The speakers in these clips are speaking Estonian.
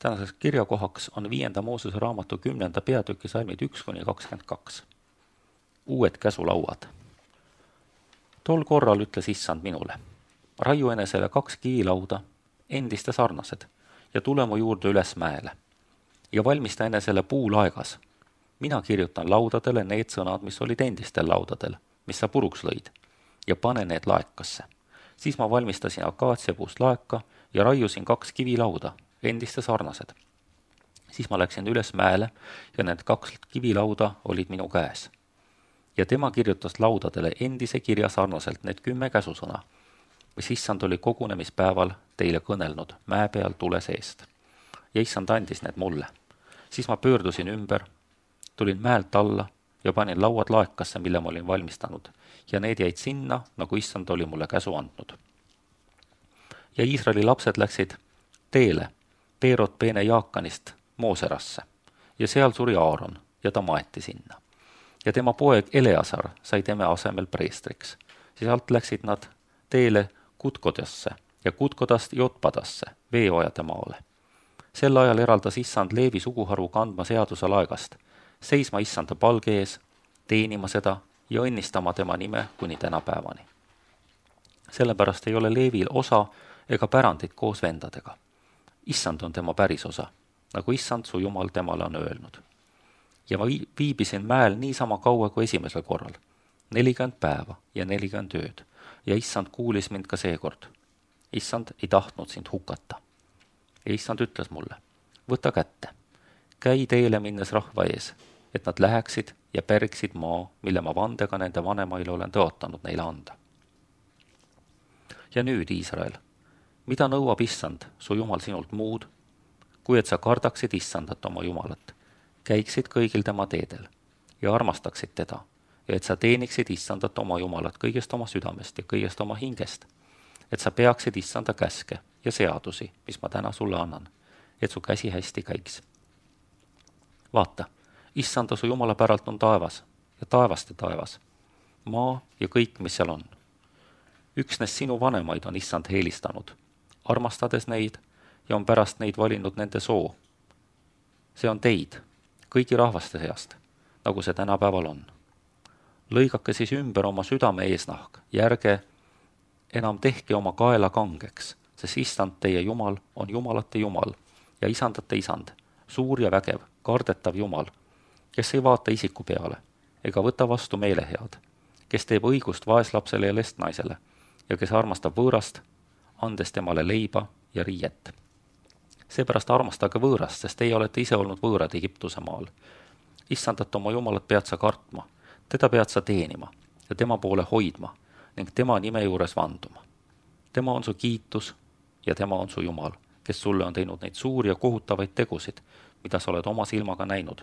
Tänaseks kirjakohaks on 5. Moosese raamatu 10. peatüki salmid 1-22. Uued käsulauad. Tol korral ütles issand minule, raiu enesele 2 kivilauda, endiste sarnased, ja tule mu juurde üles mäele. Ja valmista enesele puulaegas. Mina kirjutan laudadele need sõnad, mis olid endistel laudadel, mis sa puruks lõid, ja pane need laekasse. Siis ma valmistasin akaatsiapuust laeka ja raiusin 2 kivilauda, endiste sarnased. Siis ma läksin üles mäele ja need 2 kivilauda olid minu käes. Ja tema kirjutas laudadele endise kirja sarnaselt need 10 käsusõna, mis issand oli kogunemispäeval teile kõnelnud mäe peal tule seest. Ja issand andis need mulle. Siis ma pöördusin ümber, tulin mäelt alla ja panin lauad laekasse, mille ma olin valmistanud, ja need jäid sinna, nagu issand oli mulle käsu andnud. Ja Iisraeli lapsed läksid teele Peerot Peene Jaakanist Mooserasse, ja seal suri Aaron, ja ta maeti sinna. Ja tema poeg Eleasar sai tema asemel preestriks. Sealt läksid nad teele Kutkodasse ja Kutkodast Jotpadasse, veeojade maale. Sel ajal eraldas issand Leevi suguharu kandma seaduse laegast, seisma issanda palge ees, teenima seda ja õnnistama tema nime kuni tänapäevani. Sellepärast ei ole Leevil osa ega pärandit koos vendadega. Issand on tema pärisosa, nagu issand su Jumal temale on öelnud. Ja ma viibisin mäel niisama kaua kui esimesel korral, 40 päeva ja 40 ööd, ja issand kuulis mind ka seekord. Issand ei tahtnud sind hukata. Ja issand ütles mulle, võta kätte, käi teele minnes rahva ees, et nad läheksid ja päriksid maa, mille ma vandega nende vanemaile olen tõotanud neile anda. Ja nüüd, Iisrael, mida nõuab issand, su Jumal sinult muud, kui et sa kardaksid issandat oma Jumalat, käiksid kõigil tema teedel ja armastaksid teda, ja et sa teeniksid issandat oma Jumalat kõigest oma südamest ja kõigest oma hingest, et sa peaksid issanda käske ja seadusi, mis ma täna sulle annan, et su käsi hästi käiks. Vaata, issanda su Jumala päralt on taevas ja taevaste taevas, maa ja kõik, mis seal on. Üksnes sinu vanemaid on issand heelistanud, armastades neid ja on pärast neid valinud nende soo. See on teid, kõigi rahvaste seast, nagu see tänapäeval on. Lõigake siis ümber oma südame eesnahk ja ärge enam tehke oma kaela kangeks, sest issand teie Jumal on jumalate Jumal ja isandate isand, suur ja vägev, kardetav Jumal, kes ei vaata isiku peale ega võta vastu meelehead, kes teeb õigust vaeslapsele ja lestnaisele ja kes armastab võõrast, andes temale leiba ja riiet. Seepärast armastage võõrast, sest teie olete ise olnud võõrad Egiptuse maal. Issandat oma Jumalat pead sa kartma, teda pead sa teenima ja tema poole hoidma ning tema nime juures vanduma. Tema on su kiitus ja tema on su Jumal, kes sulle on teinud neid suuri ja kohutavaid tegusid, mida sa oled oma silmaga näinud.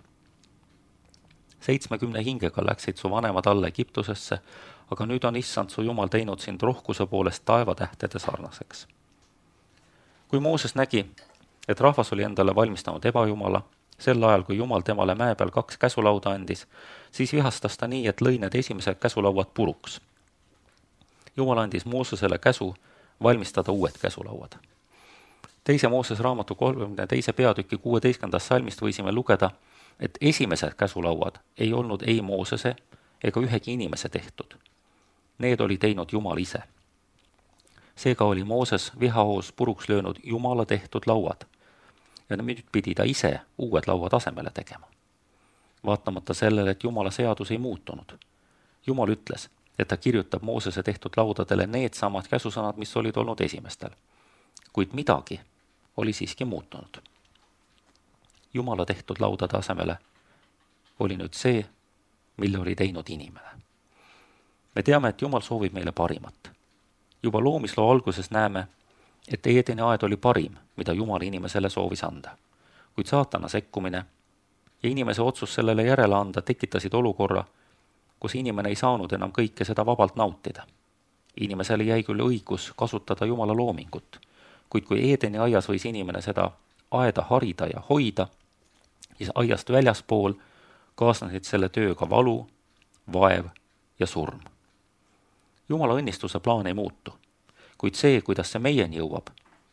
70 hingega läksid su vanemad alla Egiptusesse, aga nüüd on issand su Jumal teinud sind rohkuse poolest taevatähtede sarnaseks. Kui Mooses nägi, et rahvas oli endale valmistanud ebajumala, sel ajal, kui Jumal temale mäe peal 2 käsulauda andis, siis vihastas ta nii, et lõi need esimesed käsulauad puruks. Jumal andis Moosesele käsu valmistada uued käsulauad. 2. Moosese raamatu 32. peatüki 16. salmist võisime lugeda, et esimesed käsulauad ei olnud ei Moosese ega ühegi inimese tehtud. Need oli teinud Jumal ise. Seega oli Mooses vihahoos puruks löönud Jumala tehtud lauad ja nüüd pidi ta ise uued lauad asemele tegema. Vaatamata sellele, et Jumala seadus ei muutunud. Jumal ütles, et ta kirjutab Moosese tehtud laudadele need samad käsusõnad, mis olid olnud esimestel. Kuid midagi oli siiski muutunud. Jumala tehtud laudade asemele oli nüüd see, mille oli teinud inimene. Me teame, et Jumal soovib meile parimat. Juba loomisloo alguses näeme, et Eedeni aed oli parim, mida Jumal inimesele soovis anda. Kuid saatana sekkumine ja inimese otsus sellele järele anda tekitasid olukorra, kus inimene ei saanud enam kõike seda vabalt nautida. Inimesele jäi küll õigus kasutada Jumala loomingut, kuid kui Eedeni aias võis inimene seda aeda harida ja hoida, siis aiast väljaspool kaasnesid selle tööga valu, vaev ja surm. Jumala õnnistuse plaan ei muutu, kuid see, kuidas see meieni jõuab,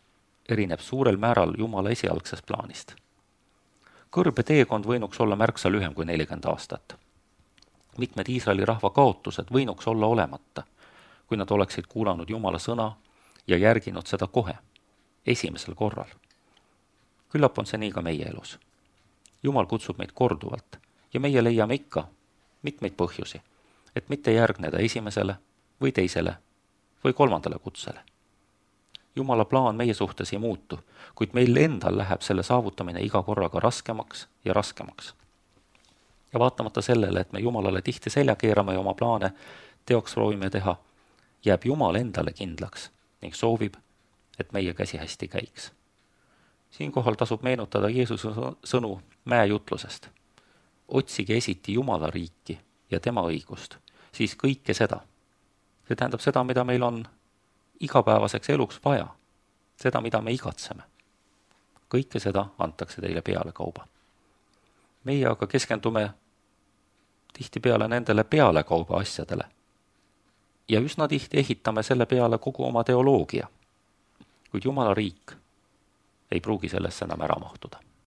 erineb suurel määral Jumala esialgsest plaanist. Kõrbe teekond võinuks olla märksa lühem kui 40 aastat. Mitmed Iisraeli rahva kaotused võinuks olla olemata, kui nad oleksid kuulanud Jumala sõna ja järginud seda kohe, esimesel korral. Küllap on see nii ka meie elus. Jumal kutsub meid korduvalt ja meie leiame ikka mitmeid põhjusi, et mitte järgneda esimesele või teisele või kolmandale kutsele. Jumala plaan meie suhtes ei muutu, kuid meil endal läheb selle saavutamine iga korraga raskemaks ja raskemaks. Ja vaatamata sellele, et me Jumalale tihti selja keerame ja oma plaane teoks proovime teha, jääb Jumal endale kindlaks ning soovib, et meie käsi hästi käiks. Siinkohal tasub meenutada Jeesuse sõnu mäejutlusest. Otsige esiti Jumala riiki ja tema õigust, siis kõike seda. See tähendab seda, mida meil on igapäevaseks eluks vaja, seda, mida me igatseme. Kõike seda antakse teile pealekauba. Meie aga keskendume tihtipeale nendele pealekauba asjadele ja üsna tihti ehitame selle peale kogu oma teoloogia, kuid Jumala riik ei pruugi sellesse enam ära mahtuda.